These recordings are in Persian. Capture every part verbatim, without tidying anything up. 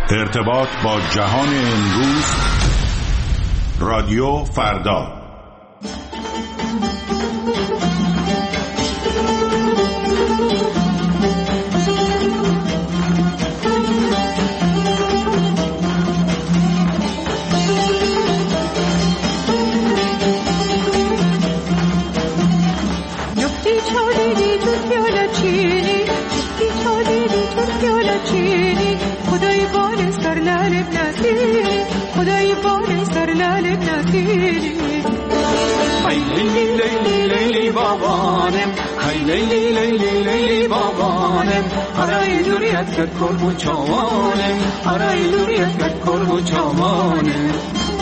ارتباط با جهان امروز، رادیو فردا. خدای بال سر لالب نسیلی، خدای بال سر لالب نسیلی. های لیلی لیلی لیلی بابانم، های لیلی لیلی لیلی بابانم. آرای دوریت کرد کرب و چاوانم، آرای دوریت کرد کرب و چاوانم.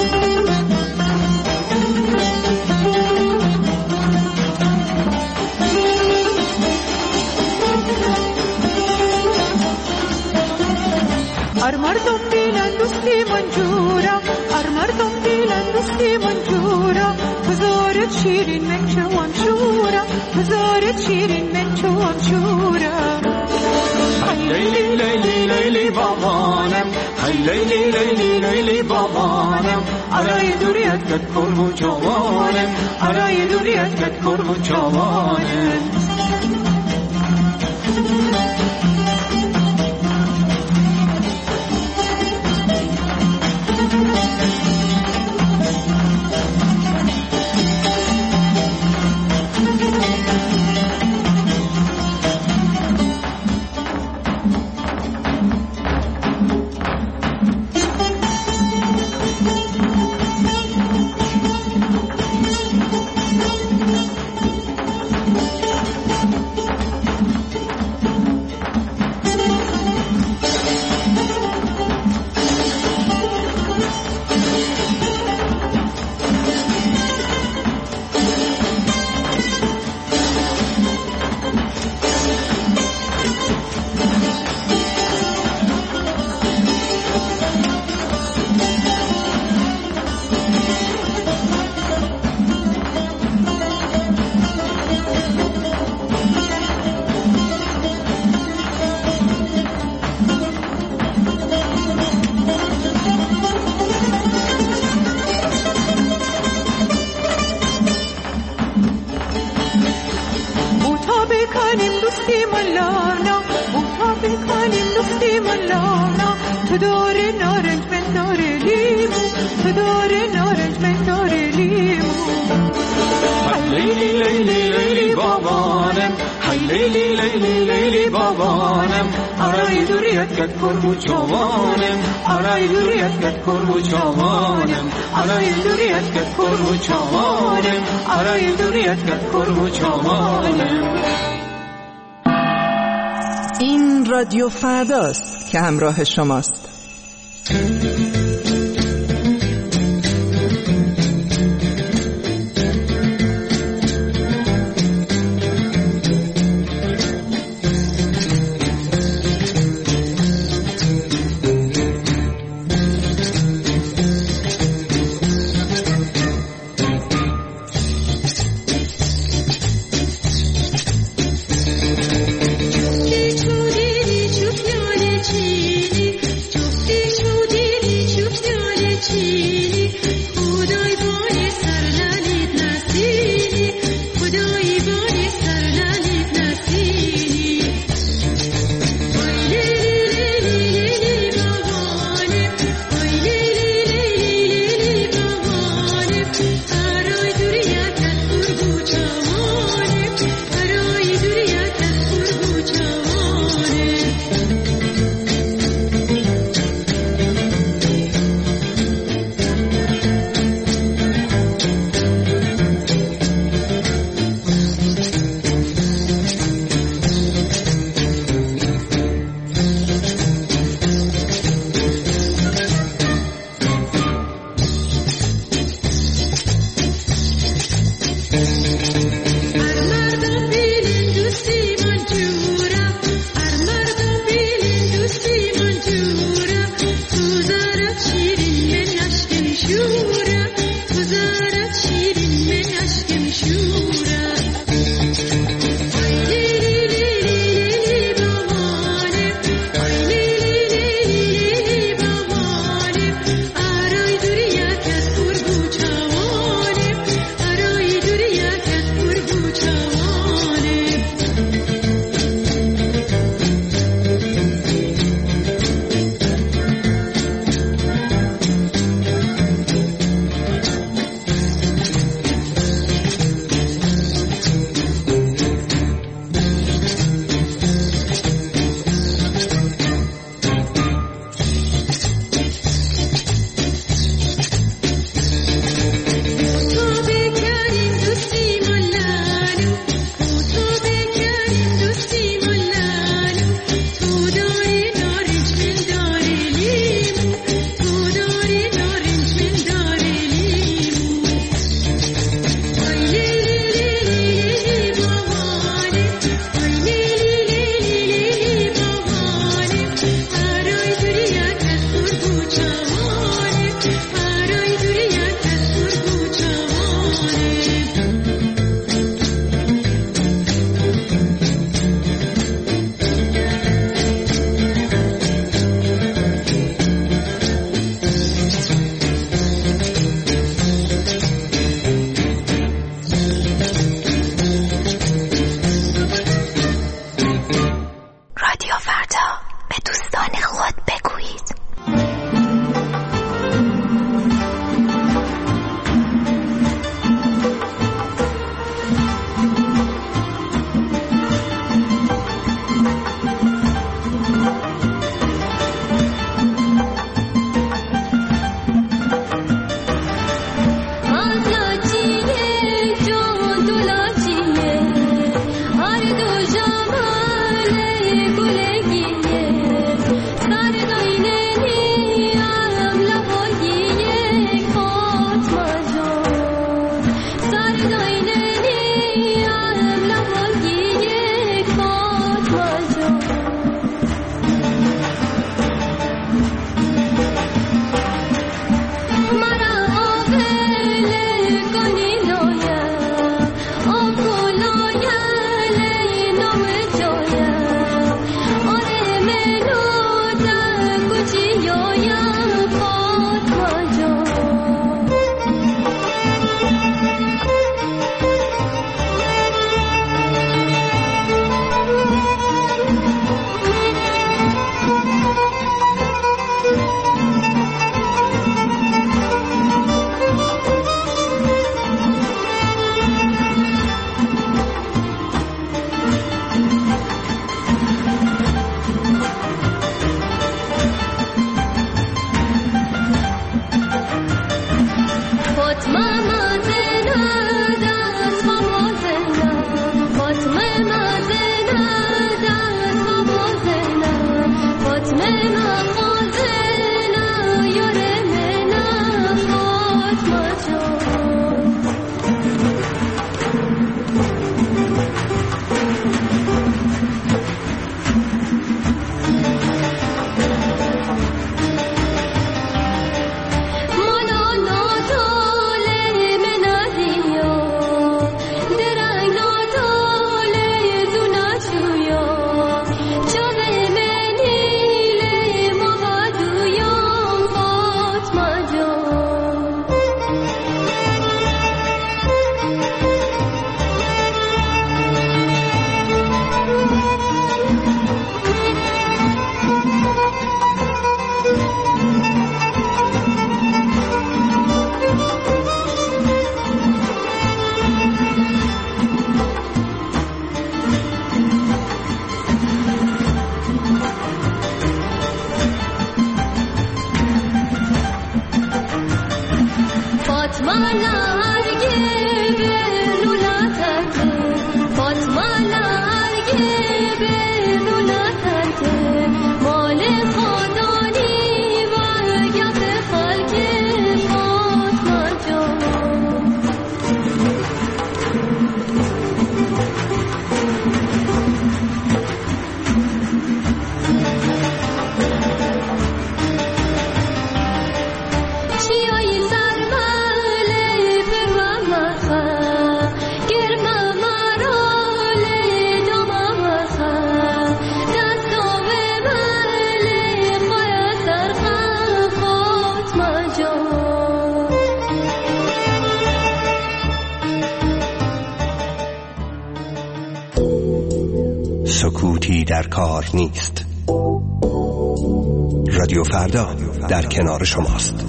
ار مردم دیلن دوستی منجورا، ار مردم دیلن دوستی منجورا. بزارت شیرین من چوام شورا، بزارت شیرین من چوام شورا. های لیلی لیلی لیلی بابانم، های لیلی لیلی لیلی بابانم. آرای دوریت کرد کرب و چاوانم، آرای دوریت کرد کرب و چاوانم. تو دور نارنج من دور لیمو، تو دور نارنج من دور لیمو. های لیلی لیلی لیلی بابانم، های لیلی لیلی لیلی بابانم. آرای دوریت کرد کرب و چاوانم، آرای دوریت کرد کرب و چاوانم، آرای دوریت کرد کرب و چاوانم، آرای دوریت کرد کرب و چاوانم. این رادیو فرداست که همراه شماست. چو دیدی چو سکوتی در کار نیست. رادیو فردا در کنار شماست.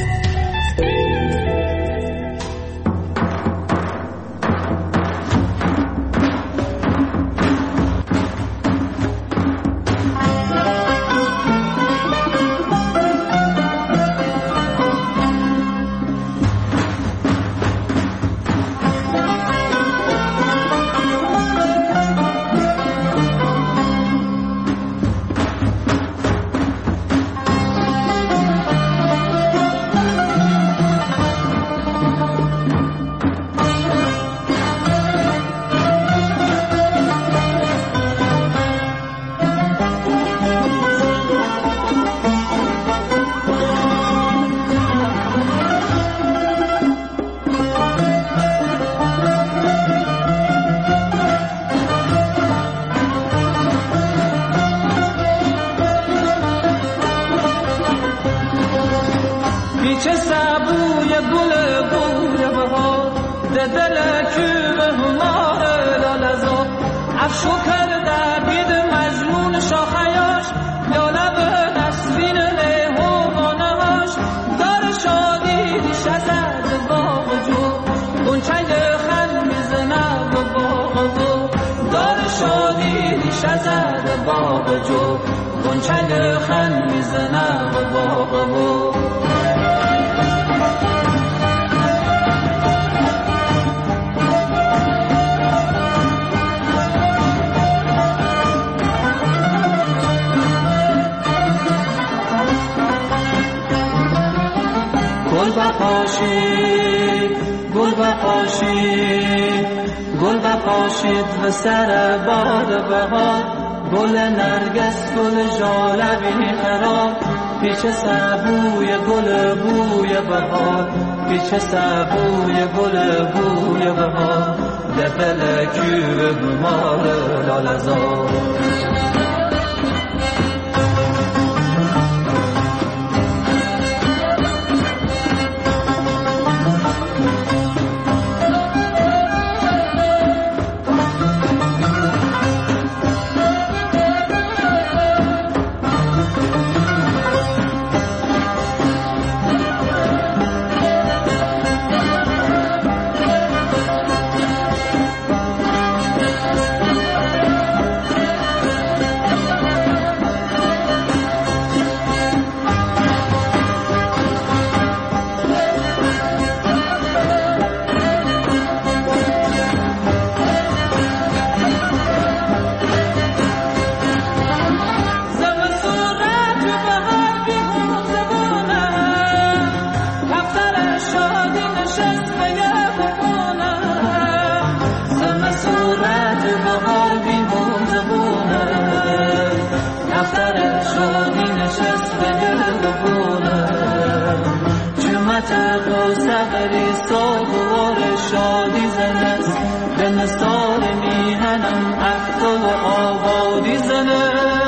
سر باد بهار گل نرگس گل ژالبی خراب پیش سبوی گل بوی بهار پیش سبوی گل بوی بهار دفل کوب مال لالزار سری ساغوار شادی زنست به نستار میهنم عهد و آبادی زنست.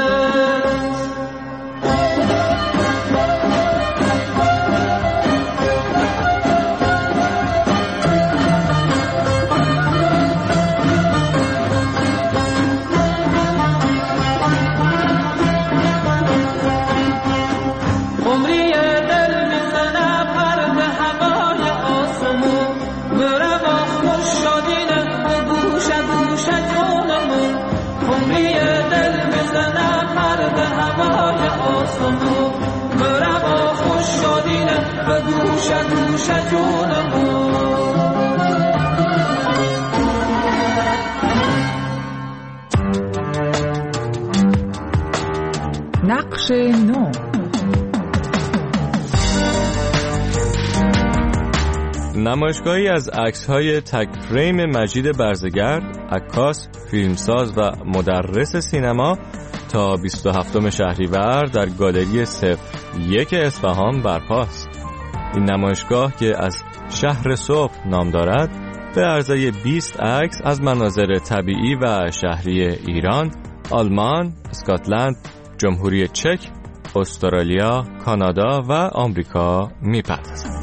نقش نو. نمایشگاهی از عکس‌های تک فریم مجید برزگر، عکاس، فیلمساز و مدرس سینما تا بیست و هفتم شهریور در گالری صفر یک اصفهان برپاست. این نمایشگاه که از شهر صبح نام دارد به عرضه بیست عکس از مناظر طبیعی و شهری ایران، آلمان، اسکاتلند، جمهوری چک، استرالیا، کانادا و آمریکا می‌پردازد.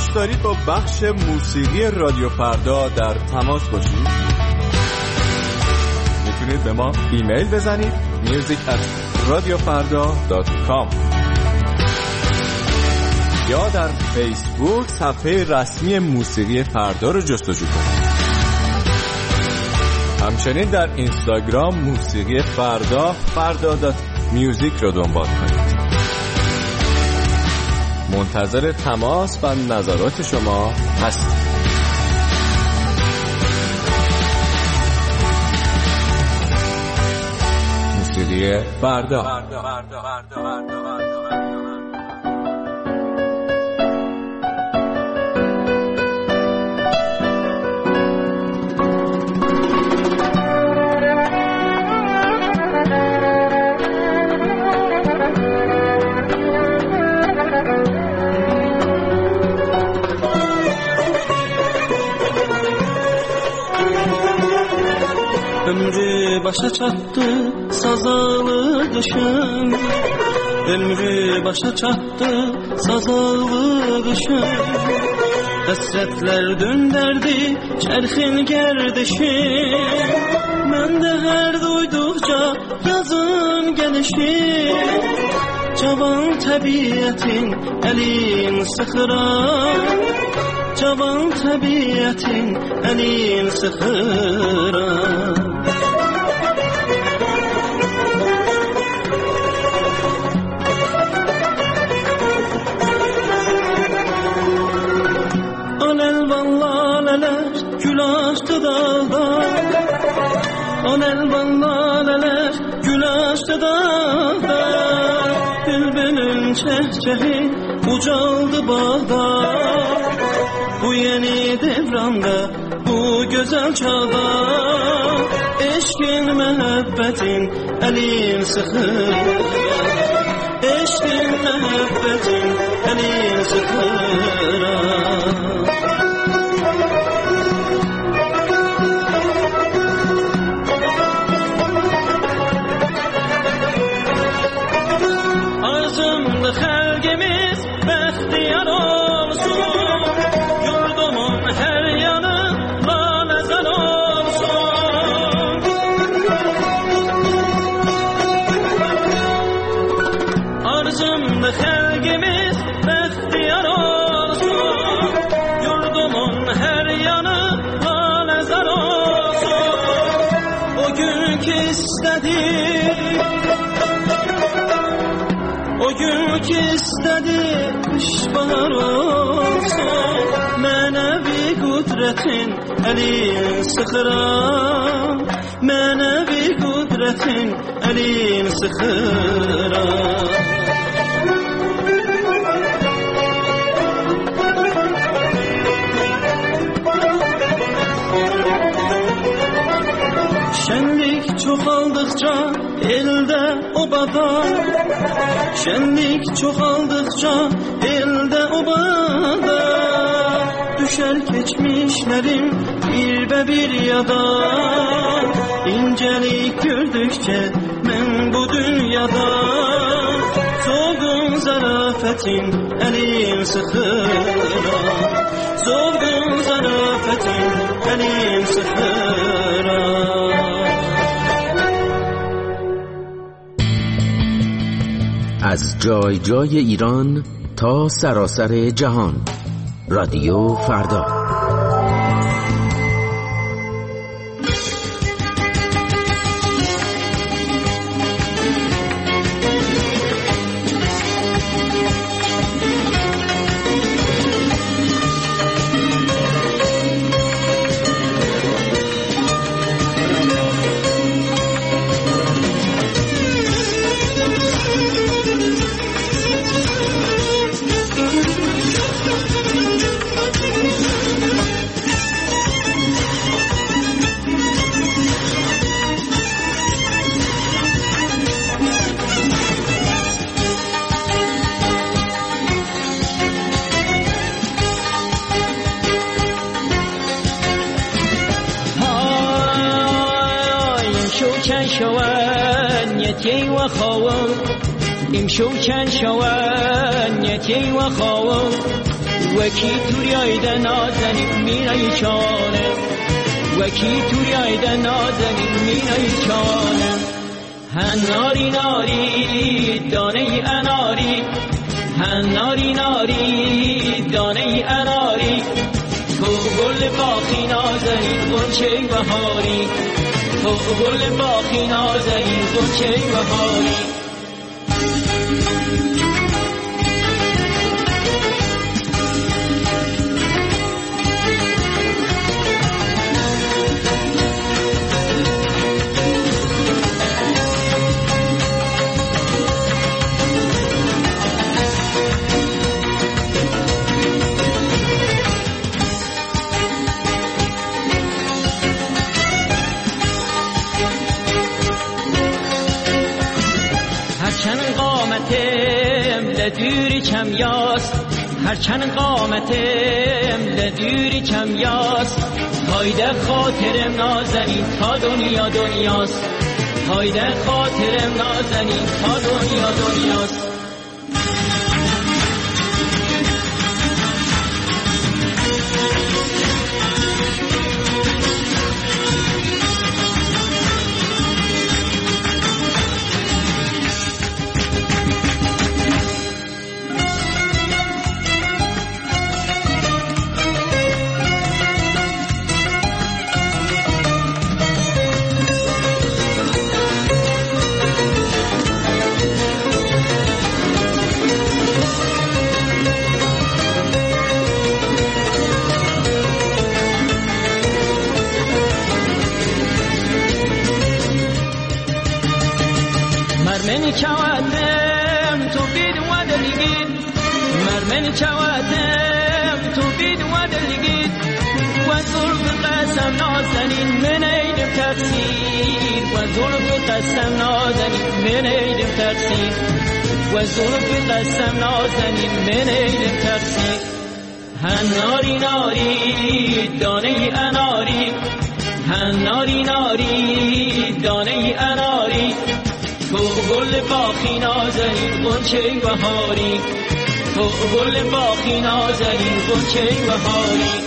دوست دارید با بخش موسیقی رادیو فردا در تماس باشید؟ میتونید به ما ایمیل بزنید music at radiofarda dot com یا در فیسبوک صفحه رسمی موسیقی فردا رو جستجو کنید. همچنین در اینستاگرام موسیقی فردا فردا دات میوزیک رو دنبال کنید. منتظر تماس و نظرات شما هستیم. موسیقی فردا. Ömrü başa çattı sazalı kışın, ömrü başa çattı sazalı kışın. Hasretler dönderdi çerxin gerdişin, ben de her duydukça yazın gelişin. Cavan tabiatin elin sıxıran, cavan tabiatin elin sıxıran. Gül açtı dağda, on elvan laleler gül açtı dağda. Bülbülün çehçehi ucaldı bağda, bu yeni devranda, bu güzel çağda. Eşkin mehebbetin elin sıxır, eşkin mehebbetin elin sıxır. Xəlqimiz bəxtiyar olsun, yurdumun hər yanı laləzər olsun. Arzumda xəlqimiz bəxtiyar olsun, yurdumun hər yanı laləzər olsun. O gün ki istədik, o gün ki istedi kış bahar olsun, mənəvi qudretin elin sıxıran, mənəvi qudretin elin sıxıran. Şenlik çoxaldıqca elde obada, şenlik çoxaldıqca elde obada. Düşer keçmişlerim bir bir yada, incelik gördükçe ben bu dünyada. Soğun zarafetin elim sıxıran, soğun zarafetin elim sıxıran. از جای جای ایران تا سراسر جهان، رادیو فردا. شوانيتي وخاون امشو كان شوانيتي وخاون وکی توریایده نازنین مینای چانم وکی توریایده نازنین مینای چانم هن ناری ناری دانه اناری هن ناری ناری دانه اناری تو گل باخی نازنین گنچه بهاری تو گل باخی نازنین گنچه بهاری هرچند قامتم لدوری کم یاست هرچند قامتم لدوری کم یاست هایده خاطرم نازنین تا دنیا دنیاست هایده خاطرم نازنین تا دنیا دنیاست مرمن چواتم تو بید و دلگید مرمن چواتم تو بید و دلگید و ظلم قسم نازنین من ایدم تقصیر و ظلم قسم نازنین من ایدم تقصیر و ظلم قسم نازنین من ایدم تقصیر هن ناری ناری دانه اناری هن ناری ناری دانه اناری تو گل باخی نازنین گنچه بهاری تو گل باخی نازنین گنچه بهاری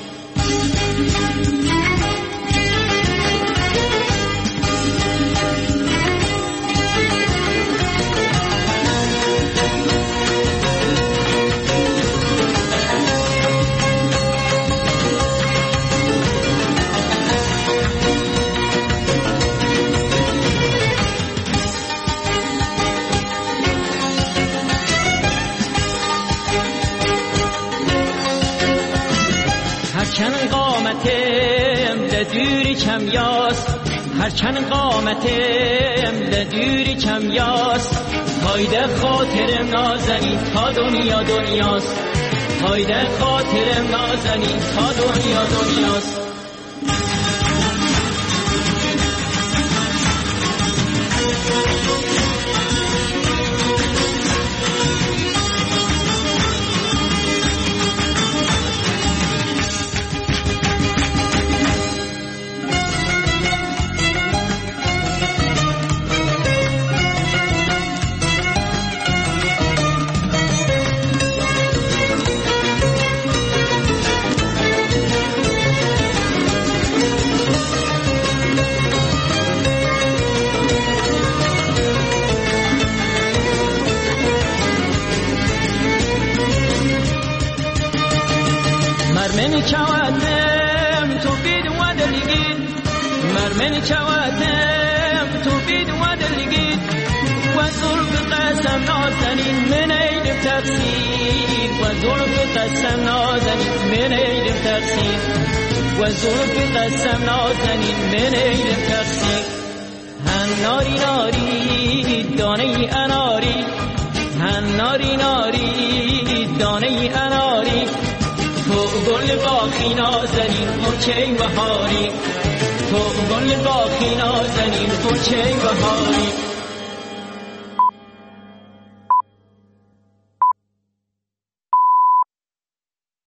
هرچند قامتم لدوری کم یاست هرچند قامتم لدوری کم یاست هایده خاطرم نازنین تا دنیا دنیاست هایده خاطرم نازنین تا دنیا دنیاست مرمن چواتم تو بید و دلگید مرمن چواتم تو بید و دلگید و ظلم قسم نازنین من ایدم تقصیر و ظلم قسم نازنین من ایدم تقصیر و ظلم قسم نازنین من ایدم تقصیر هن ناری ناری دانه اناری هن ناری ناری دانه اناری تو گل باخی نازنین گنچه بهاری تو گل باخی نازنین گنچه بهاری